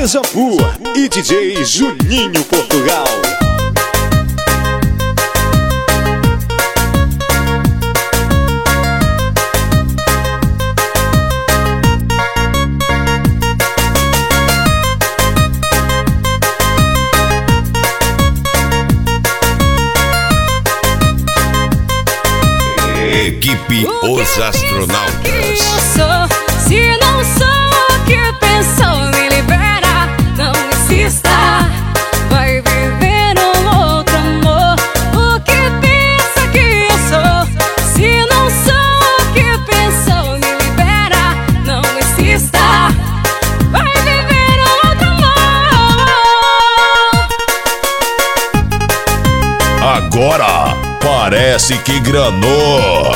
Beija-Flor e DJ Juninho Portugal. Equipe Os Astronautas. Eu sou, se não sou o que pensou, me libera, não insista. Vai viver um outro amor. O que pensa que eu sou? Se não sou o que pensou, me libera, não insista. Vai viver um outro amor. Agora parece que granou.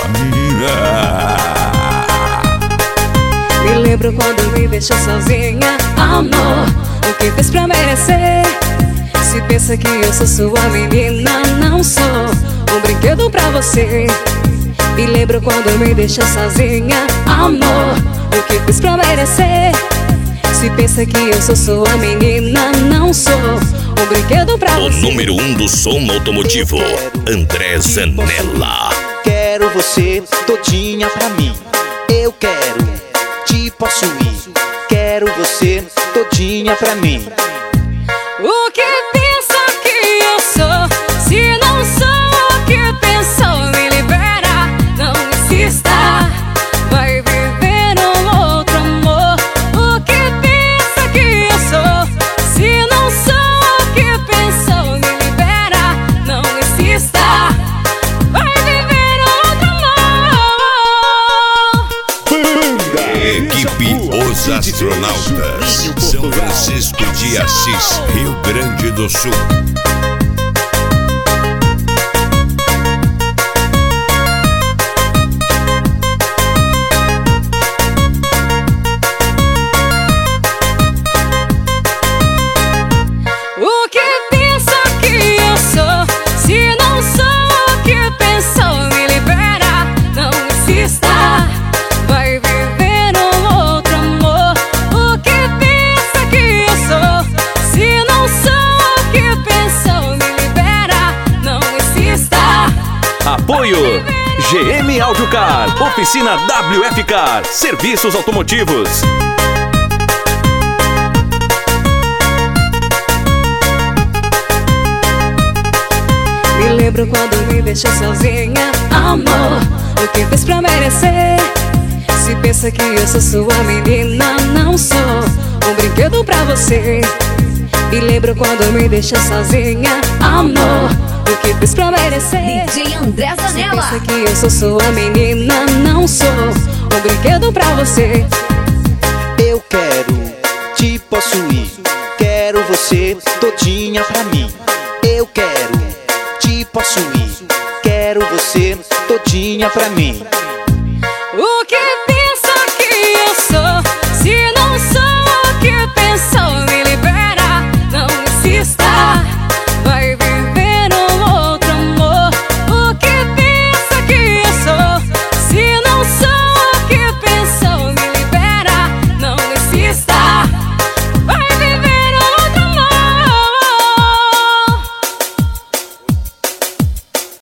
Me lembro quando me deixou sozinha, amor. O que fez pra merecer? Se pensa que eu sou sua menina, não sou um brinquedo pra você. Me lembro quando me deixou sozinha, amor. O que fez pra merecer? Se pensa que eu sou sua menina, não sou um brinquedo pra você. O número 1 do som automotivo, André Zanella. Quero você todinha pra mim. Eu quero te possuir. Quero você todinha pra mim. O que pensa que eu sou? Se não sou o que pensou, me libera, não insista. Vai viver um outro amor. O que pensa que eu sou? Se não sou o que pensou, me libera, não insista. Vai viver outro amor. Equipe Os Astronautas, São Francisco de Assis, Rio Grande do Sul. O que pensa que eu sou? Se não sou o que pensou, me libera, não insista. Vai viver um outro amor. O que pensa que eu sou? Se não sou o que pensou, me libera, não insista. Apoio GM Audiocar, Oficina WF Car, Serviços Automotivos. Me lembro quando me deixou sozinha, amor. O que fez pra merecer? Se pensa que eu sou sua menina, não sou um brinquedo pra você. Me lembro quando me deixou sozinha, amor. O que fez pra merecer? DJ André Zanella. Se pensa que eu sou sua menina, não sou um brinquedo pra você. Eu quero te possuir. Quero você todinha pra mim. Eu quero te possuir. Quero você todinha pra mim. O que